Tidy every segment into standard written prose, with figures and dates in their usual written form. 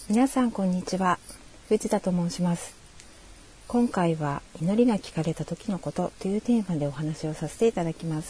皆さんこんにちは、藤田と申します。今回は祈りが聞かれた時のことというテーマでお話をさせていただきます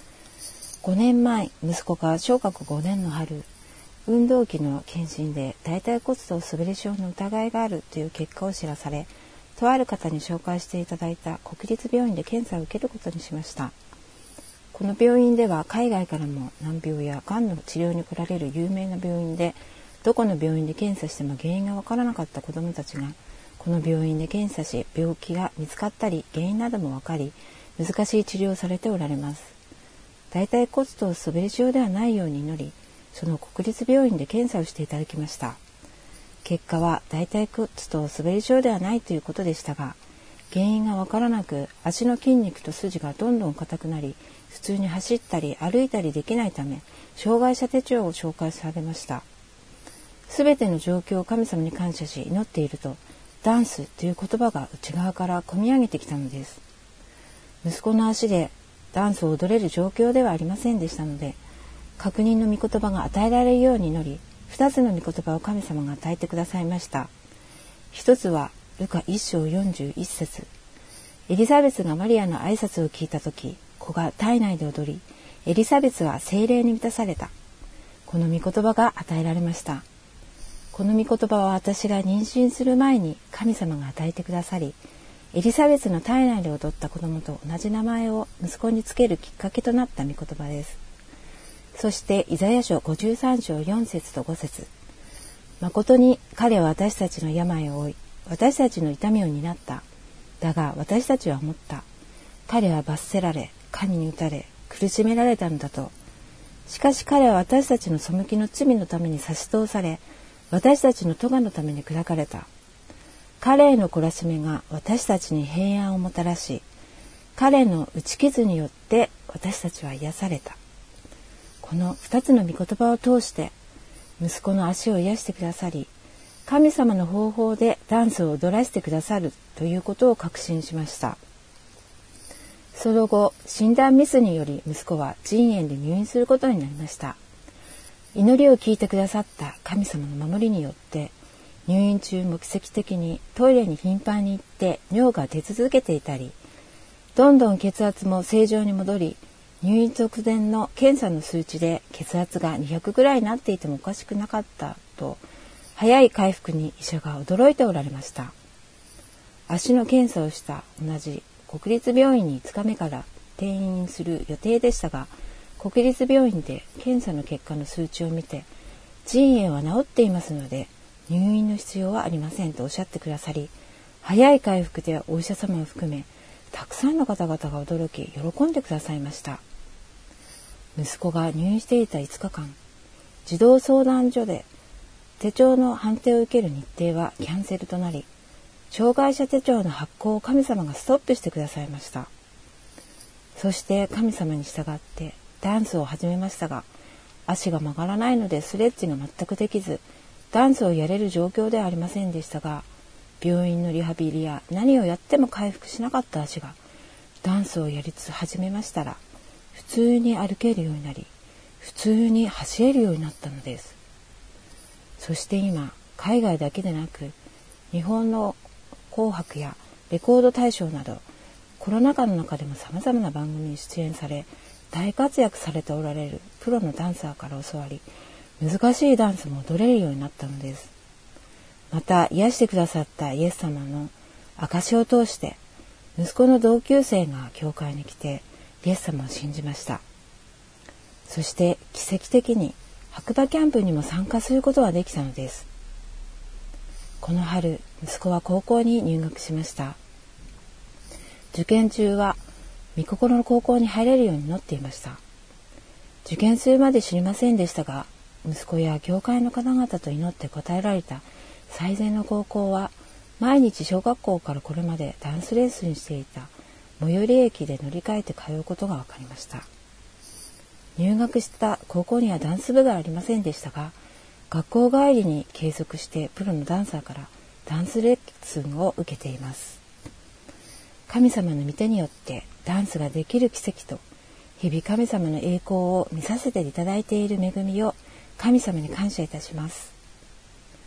。5年前、息子が小学5年の春、運動器の検診で大腿骨頭すべり症の疑いがあるという結果を知らされ、とある方に紹介していただいた国立病院で検査を受けることにしました。この病院では海外からも難病やがんの治療に来られる有名な病院で、どこの病院で検査しても原因がわからなかった子どもたちがこの病院で検査し、病気が見つかったり原因などもわかり、難しい治療をされておられます。大腿骨頭すべり症ではないように祈り、その国立病院で検査をしていただきました。結果は大腿骨頭すべり症ではないということでしたが、原因がわからなく、足の筋肉と筋がどんどん硬くなり、普通に走ったり歩いたりできないため、障害者手帳を紹介されました。すべての状況を神様に感謝し祈っていると、ダンスという言葉が内側から込み上げてきたのです。息子の足でダンスを踊れる状況ではありませんでしたので、確認の御言葉が与えられるように祈り、2つの御言葉を神様が与えてくださいました。一つはルカ1章41節。エリザベスがマリアの挨拶を聞いたとき、子が体内で踊り、エリザベスは聖霊に満たされた。この御言葉が与えられました。この御言葉は私が妊娠する前に神様が与えてくださり、エリザベスの体内で踊った子供と同じ名前を息子につけるきっかけとなった御言葉です。そしてイザヤ書53章4節と5節。誠に彼は私たちの病を負い、私たちの痛みを担った。だが私たちは思った。彼は罰せられ、神に打たれ、苦しめられたのだと。しかし彼は私たちの背きの罪のために差し通され、私たちの咎のために砕かれた。彼への懲らしめが私たちに平安をもたらし、彼の打ち傷によって私たちは癒された。この2つの御言葉を通して息子の足を癒してくださり、神様の方法でダンスを踊らせてくださるということを確信しました。その後、診断ミスにより息子は腎炎で入院することになりました。祈りを聞いてくださった神様の守りによって、入院中も奇跡的にトイレに頻繁に行って尿が出続けていたり、どんどん血圧も正常に戻り、入院直前の検査の数値で血圧が200ぐらいになっていてもおかしくなかったと、早い回復に医者が驚いておられました。足の検査をした同じ国立病院に5日目から転院する予定でしたが、国立病院で検査の結果の数値を見て、腎炎は治っていますので入院の必要はありませんとおっしゃってくださり、早い回復でお医者様を含めたくさんの方々が驚き喜んでくださいました。息子が入院していた5日間、児童相談所で手帳の判定を受ける日程はキャンセルとなり、障害者手帳の発行を神様がストップしてくださいました。そして神様に従ってダンスを始めましたが、足が曲がらないのでスレッジが全くできず、ダンスをやれる状況ではありませんでしたが、病院のリハビリや何をやっても回復しなかった足が、ダンスをやり始めましたら、普通に歩けるようになり、普通に走れるようになったのです。そして今、海外だけでなく、日本の紅白やレコード大賞など、コロナ禍の中でも様々な番組に出演され、大活躍されておられるプロのダンサーから教わり、難しいダンスも踊れるようになったのです。また癒してくださったイエス様の証を通して、息子の同級生が教会に来てイエス様を信じました。そして奇跡的に白馬キャンプにも参加することができたのです。この春、息子は高校に入学しました。受験中は御心の高校に入れるように祈っていました。受験するまで知りませんでしたが、息子や教会の方々と祈って答えられた最善の高校は、毎日小学校からこれまでダンスレッスンしていた最寄り駅で乗り換えて通うことが分かりました。入学した高校にはダンス部がありませんでしたが、学校帰りに継続してプロのダンサーからダンスレッスンを受けています。神様の御手によってダンスができる奇跡と、日々神様の栄光を見させていただいている恵みを神様に感謝いたします。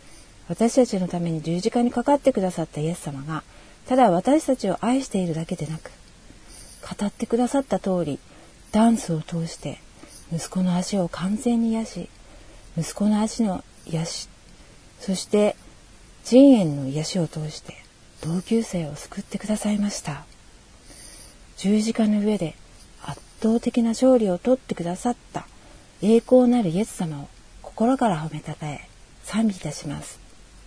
私たちのために十字架にかかってくださったイエス様が、ただ私たちを愛しているだけでなく、語ってくださった通り、ダンスを通して息子の足を完全に癒し、息子の足の癒し、そして腎炎の癒しを通して同級生を救ってくださいました。十字架の上で圧倒的な勝利を取ってくださった栄光なるイエス様を心から褒めたたえ賛美いたします。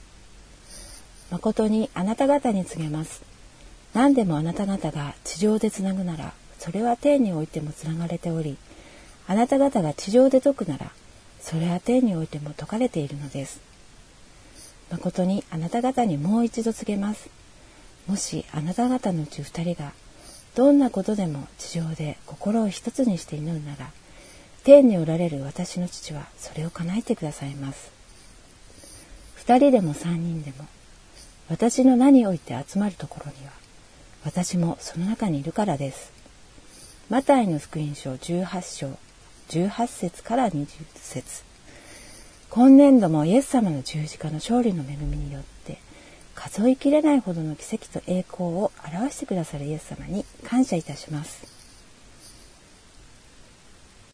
誠にあなた方に告げます。何でもあなた方が地上でつなぐなら、それは天においてもつながれており、あなた方が地上で解くなら、それは天においても解かれているのです。誠にあなた方にもう一度告げます。もしあなた方のうち2人がどんなことでも地上で心を一つにして祈るなら、天におられる私の父はそれを叶えてくださいます。2人でも3人でも私の名において集まるところには、私もその中にいるからです。マタイの福音書18章18節から20節。今年度もイエス様の十字架の勝利の恵みによって数えきれないほどの奇跡と栄光を表してくださるイエス様に感謝いたします。